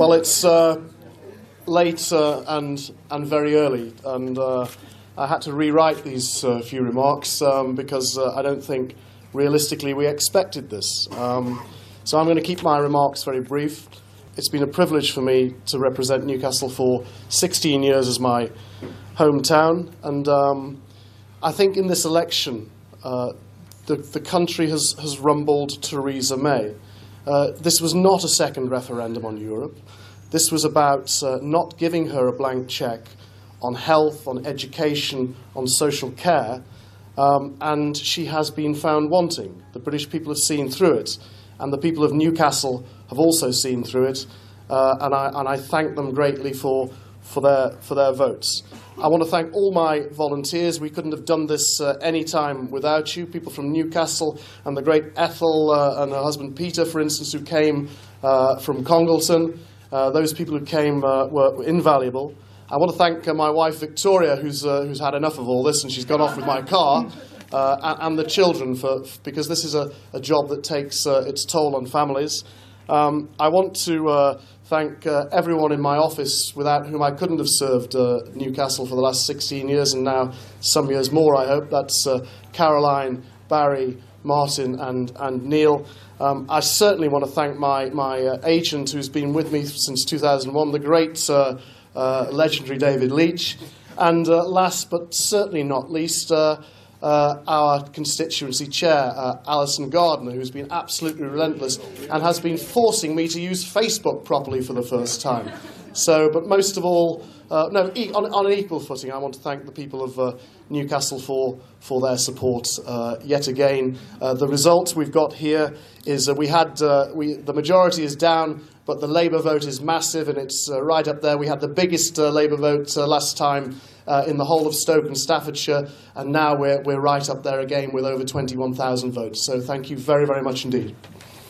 Well, it's late and very early, and I had to rewrite these few remarks because I don't think realistically we expected this. So I'm going to keep my remarks very brief. It's been a privilege for me to represent Newcastle for 16 years as my hometown, and I think in this election the country has rumbled Theresa May. This was not a second referendum on Europe. This was about not giving her a blank cheque on health, on education, on social care, and she has been found wanting. The British people have seen through it, and the people of Newcastle have also seen through it, and I thank them greatly for their votes. I want to thank all my volunteers. We couldn't have done this any time without you. People from Newcastle and the great Ethel and her husband Peter, for instance, who came from Congleton. Those people who came were invaluable. I want to thank my wife Victoria, who's had enough of all this, and she's gone off with my car, and the children, because this is a job that takes its toll on families. I want to thank everyone in my office without whom I couldn't have served Newcastle for the last 16 years, and now some years more, I hope. That's Caroline, Barry, Martin and Neil. I certainly want to thank my agent who's been with me since 2001, the great legendary David Leach. And last but certainly not least, our constituency chair, Alison Gardner, who's been absolutely relentless and has been forcing me to use Facebook properly for the first time. So, but most of all, on an equal footing, I want to thank the people of Newcastle for their support yet again. The result we've got here is the majority is down, but the Labour vote is massive, and it's right up there. We had the biggest Labour vote last time in the whole of Stoke and Staffordshire, and now we're right up there again with over 21,000 votes. So thank you very, very much indeed.